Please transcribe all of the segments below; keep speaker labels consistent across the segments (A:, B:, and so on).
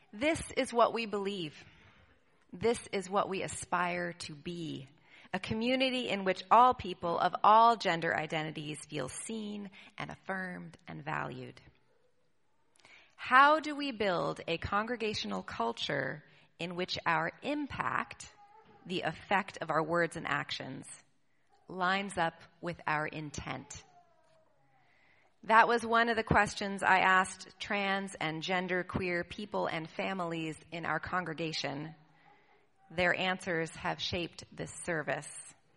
A: This is what we believe. This is what we aspire to be. A community in which all people of all gender identities feel seen and affirmed and valued. How do we build a congregational culture in which our impact, the effect of our words and actions, lines up with our intent? That was one of the questions I asked trans and genderqueer people and families in our congregation. Their answers have shaped this service.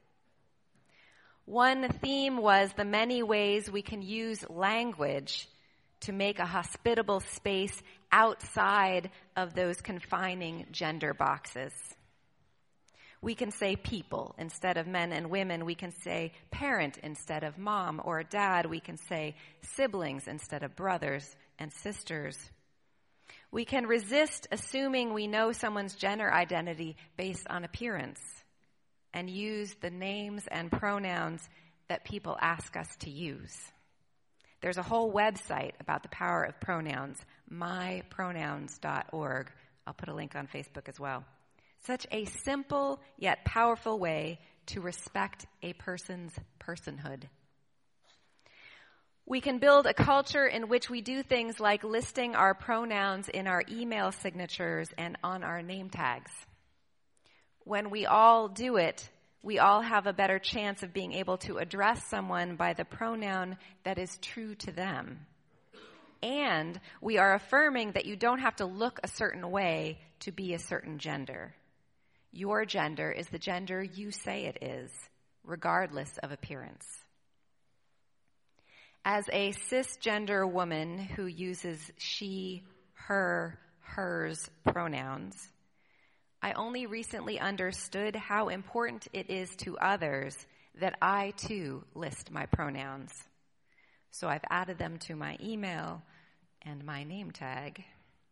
A: One theme was the many ways we can use language to make a hospitable space outside of those confining gender boxes. We can say people instead of men and women. We can say parent instead of mom or dad. We can say siblings instead of brothers and sisters. We can resist assuming we know someone's gender identity based on appearance and use the names and pronouns that people ask us to use. There's a whole website about the power of pronouns, mypronouns.org. I'll put a link on Facebook as well. Such a simple yet powerful way to respect a person's personhood. We can build a culture in which we do things like listing our pronouns in our email signatures and on our name tags. When we all do it, we all have a better chance of being able to address someone by the pronoun that is true to them. And we are affirming that you don't have to look a certain way to be a certain gender. Your gender is the gender you say it is, regardless of appearance. As a cisgender woman who uses she, her, hers pronouns, I only recently understood how important it is to others that I too list my pronouns. So I've added them to my email and my name tag.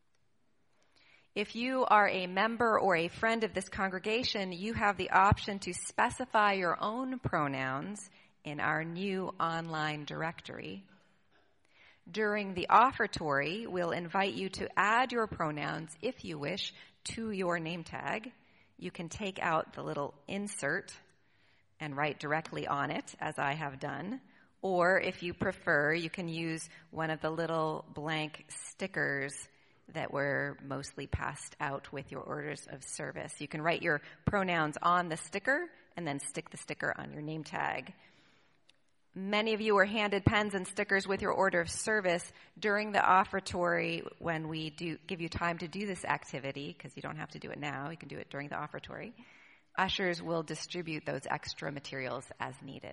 A: If you are a member or a friend of this congregation, you have the option to specify your own pronouns in our new online directory. During the offertory, we'll invite you to add your pronouns, if you wish, to your name tag. You can take out the little insert and write directly on it, as I have done. Or if you prefer, you can use one of the little blank stickers that were mostly passed out with your orders of service. You can write your pronouns on the sticker and then stick the sticker on your name tag. Many of you were handed pens and stickers with your order of service during the offertory when we give you time to do this activity, because you don't have to do it now. You can do it during the offertory. Ushers will distribute those extra materials as needed.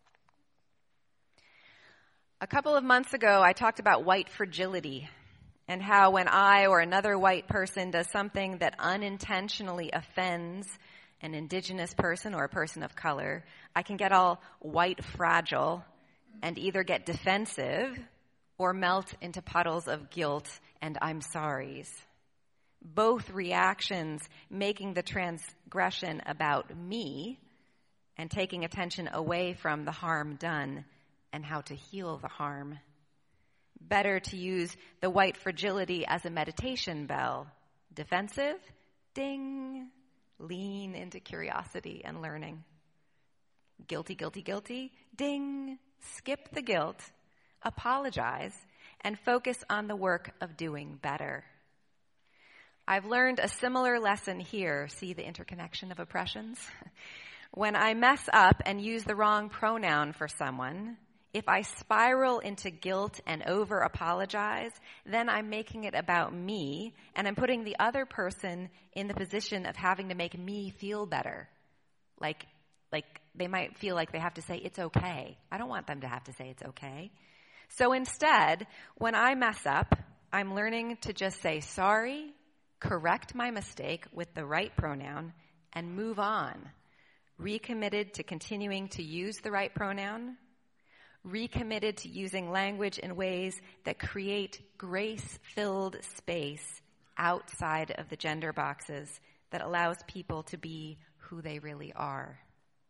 A: A couple of months ago, I talked about white fragility and how when I or another white person does something that unintentionally offends an indigenous person or a person of color, I can get all white fragile and either get defensive or melt into puddles of guilt and I'm sorries. Both reactions making the transgression about me and taking attention away from the harm done and how to heal the harm. Better to use the white fragility as a meditation bell. Defensive, ding. Lean into curiosity and learning. Guilty, guilty, guilty, ding. Skip the guilt, apologize, and focus on the work of doing better. I've learned a similar lesson here. See the interconnection of oppressions? When I mess up and use the wrong pronoun for someone, if I spiral into guilt and over-apologize, then I'm making it about me, and I'm putting the other person in the position of having to make me feel better. Like they might feel like they have to say, it's okay. I don't want them to have to say it's okay. So instead, when I mess up, I'm learning to just say sorry, correct my mistake with the right pronoun, and move on. Recommitted to continuing to use the right pronoun, recommitted to using language in ways that create grace-filled space outside of the gender boxes that allows people to be who they really are.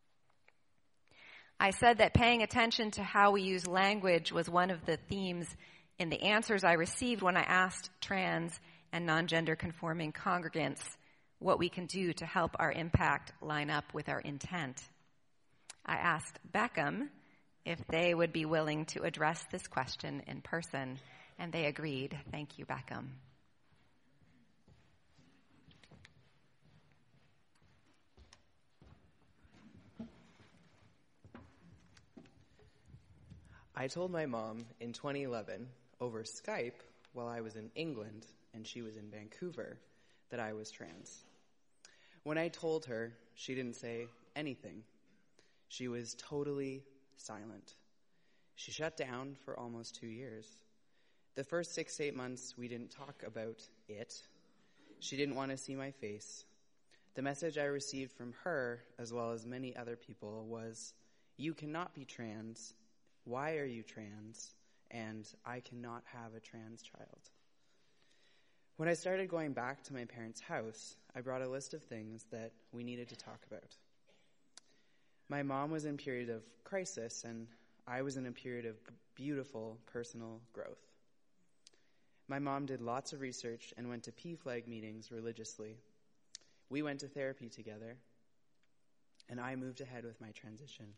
A: I said that paying attention to how we use language was one of the themes in the answers I received when I asked trans and non-gender conforming congregants what we can do to help our impact line up with our intent. I asked Beckham if they would be willing to address this question in person, and they agreed. Thank you, Beckham.
B: I told my mom in 2011 over Skype while I was in England and she was in Vancouver that I was trans. When I told her, she didn't say anything. She was totally silent. She shut down for almost 2 years. The first 6 to 8 months, we didn't talk about it. She didn't want to see my face. The message I received from her, as well as many other people, was, "You cannot be trans. Why are you trans? And I cannot have a trans child." When I started going back to my parents' house, I brought a list of things that we needed to talk about. My mom was in a period of crisis, and I was in a period of beautiful personal growth. My mom did lots of research and went to PFLAG meetings religiously. We went to therapy together, and I moved ahead with my transition.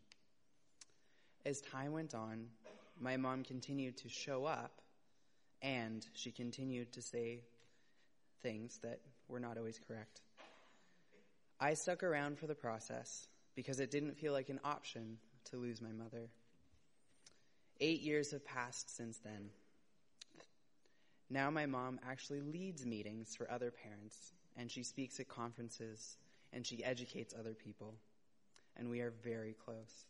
B: As time went on, my mom continued to show up, and she continued to say things that were not always correct. I stuck around for the process because it didn't feel like an option to lose my mother. 8 years have passed since then. Now my mom actually leads meetings for other parents, and she speaks at conferences, and she educates other people, and we are very close.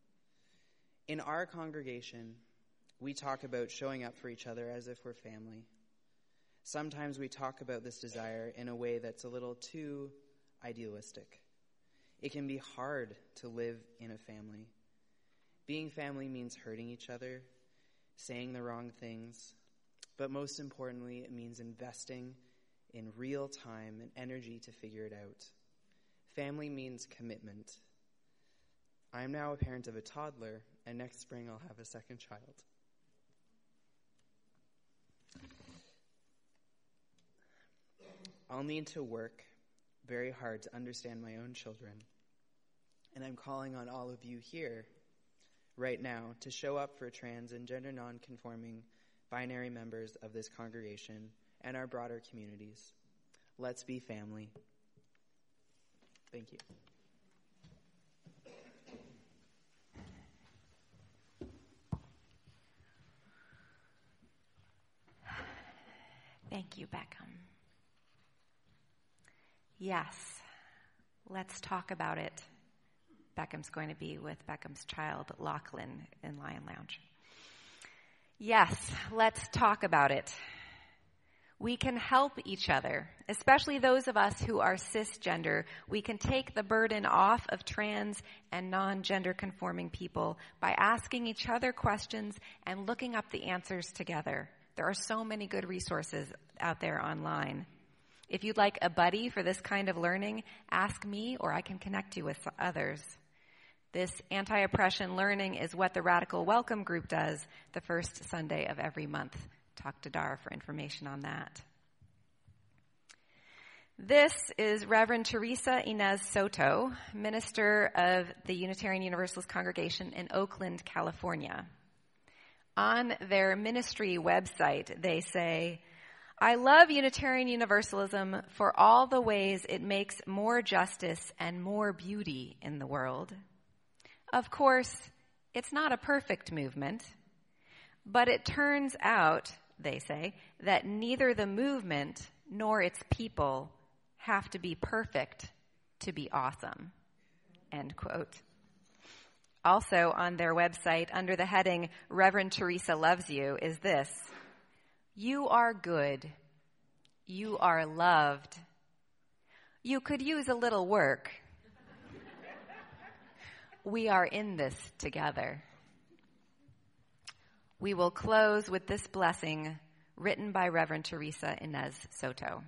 B: In our congregation, we talk about showing up for each other as if we're family. Sometimes we talk about this desire in a way that's a little too idealistic. It can be hard to live in a family. Being family means hurting each other, saying the wrong things, but most importantly, it means investing in real time and energy to figure it out. Family means commitment. I am now a parent of a toddler, and next spring I'll have a second child. I'll need to work very hard to understand my own children, and I'm calling on all of you here right now to show up for trans and gender non-conforming binary members of this congregation and our broader communities. Let's be family. Thank you.
A: Thank you, Beckham. Yes, let's talk about it. Beckham's going to be with Beckham's child, Lachlan, in Lion Lounge. Yes, let's talk about it. We can help each other, especially those of us who are cisgender. We can take the burden off of trans and non-gender conforming people by asking each other questions and looking up the answers together. There are so many good resources out there online. If you'd like a buddy for this kind of learning, ask me or I can connect you with others. This anti-oppression learning is what the Radical Welcome Group does the first Sunday of every month. Talk to Dar for information on that. This is Reverend Teresa Inez Soto, minister of the Unitarian Universalist Congregation in Oakland, California. On their ministry website, they say, "I love Unitarian Universalism for all the ways it makes more justice and more beauty in the world. Of course, it's not a perfect movement, but it turns out," they say, "that neither the movement nor its people have to be perfect to be awesome." End quote. Also on their website, under the heading, "Reverend Teresa Loves You," is this: "You are good. You are loved. You could use a little work. We are in this together." We will close with this blessing written by Reverend Teresa Inez Soto.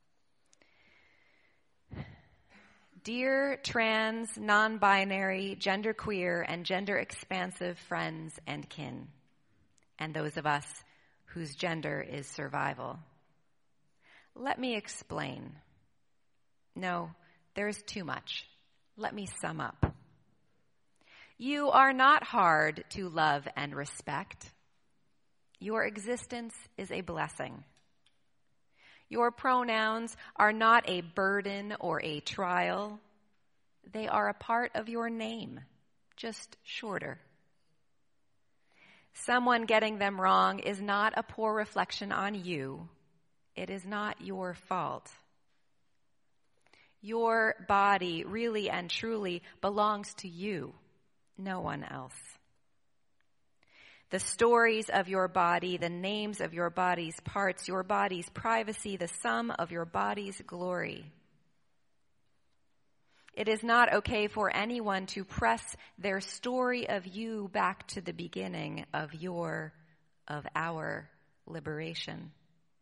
A: Dear trans, non-binary, genderqueer, and gender-expansive friends and kin, and those of us whose gender is survival, Let me explain. No, there's too much. Let me sum up. You are not hard to love and respect. Your existence is a blessing. Your pronouns are not a burden or a trial. They are a part of your name, just shorter. Someone getting them wrong is not a poor reflection on you. It is not your fault. Your body really and truly belongs to you, no one else. The stories of your body, the names of your body's parts, your body's privacy, the sum of your body's glory. It is not okay for anyone to press their story of you back to the beginning of our liberation.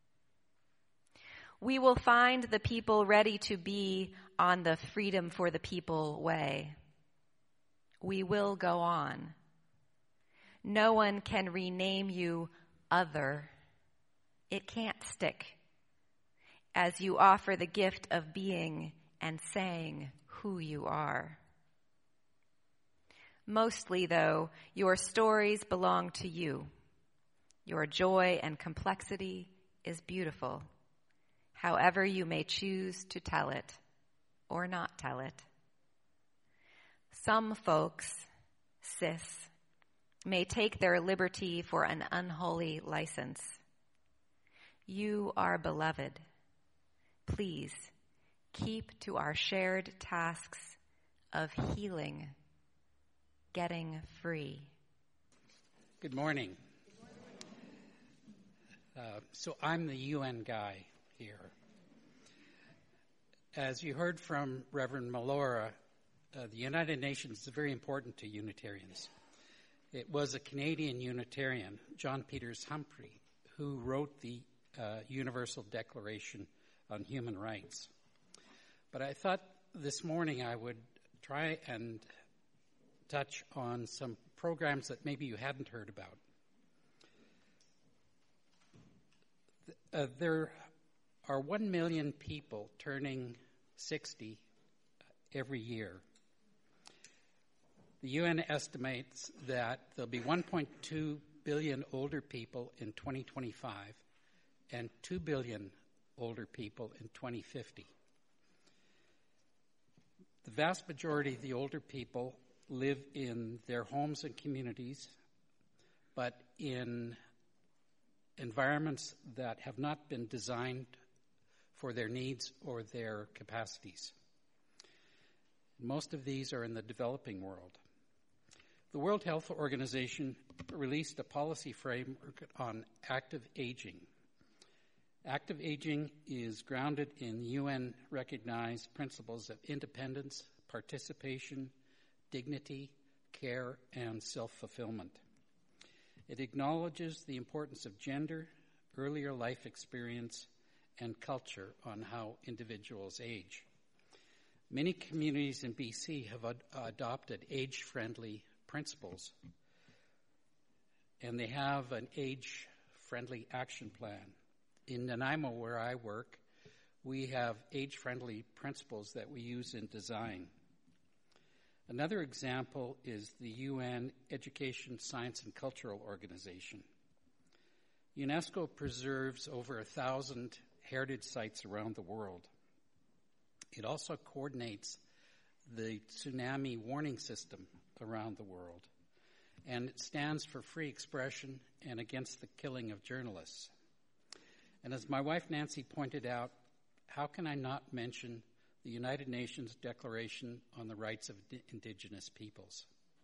A: We will find the people ready to be on the freedom for the people way. We will go on. No one can rename you other. It can't stick as you offer the gift of being and saying who you are. Mostly, though, your stories belong to you. Your joy and complexity is beautiful, however you may choose to tell it or not tell it. Some folks, cis, may take their liberty for an unholy license. You are beloved. Please keep to our shared tasks of healing, getting free.
C: Good morning. So I'm the UN guy here. As you heard from Reverend Malora, the United Nations is very important to Unitarians. It was a Canadian Unitarian, John Peters Humphrey, who wrote the Universal Declaration on Human Rights. But I thought this morning I would try and touch on some programs that maybe you hadn't heard about. There are 1 million people turning 60 every year. The UN estimates that there'll be 1.2 billion older people in 2025 and 2 billion older people in 2050. The vast majority of the older people live in their homes and communities, but in environments that have not been designed for their needs or their capacities. Most of these are in the developing world. The World Health Organization released a policy framework on active aging. Active aging is grounded in UN-recognized principles of independence, participation, dignity, care, and self-fulfillment. It acknowledges the importance of gender, earlier life experience, and culture on how individuals age. Many communities in BC have adopted age-friendly principles, and they have an age-friendly action plan. In Nanaimo, where I work, we have age-friendly principles that we use in design. Another example is the UN Education, Science, and Cultural Organization. UNESCO preserves over 1,000 heritage sites around the world. It also coordinates the tsunami warning system around the world, and it stands for free expression and against the killing of journalists. And as my wife Nancy pointed out, how can I not mention the United Nations Declaration on the Rights of Indigenous Peoples?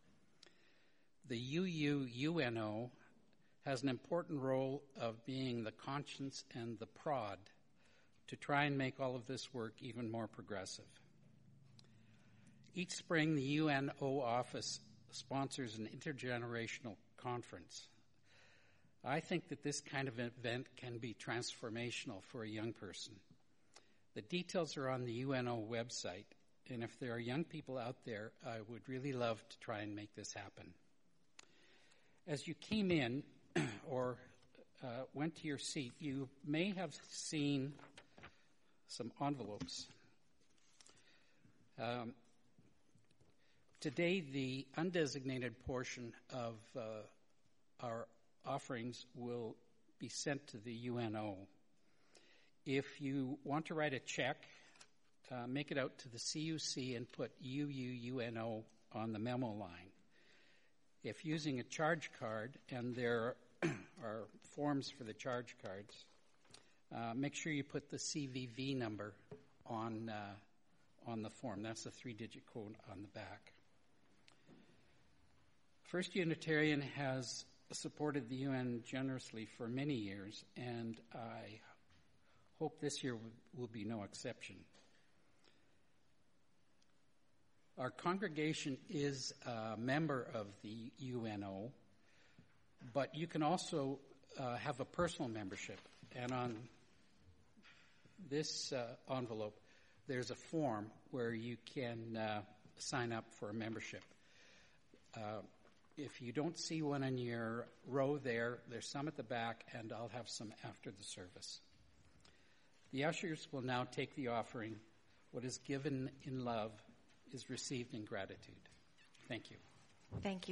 C: The UUNO has an important role of being the conscience and the prod to try and make all of this work even more progressive. Each spring, the UNO office sponsors an intergenerational conference. I think that this kind of event can be transformational for a young person. The details are on the UNO website, and if there are young people out there, I would really love to try and make this happen. As you came in or went to your seat, you may have seen some envelopes. Today, the undesignated portion of our offerings will be sent to the UNO. If you want to write a check, make it out to the CUC and put UUUNO on the memo line. If using a charge card, and there are forms for the charge cards, make sure you put the CVV number on the form. That's the 3-digit code on the back. First Unitarian has supported the UN generously for many years, and I hope this year will be no exception. Our congregation is a member of the UNO, but you can also have a personal membership. And on this envelope, there's a form where you can sign up for a membership. If you don't see one in your row there's some at the back, and I'll have some after the service. The ushers will now take the offering. What is given in love is received in gratitude. Thank you.
A: Thank you.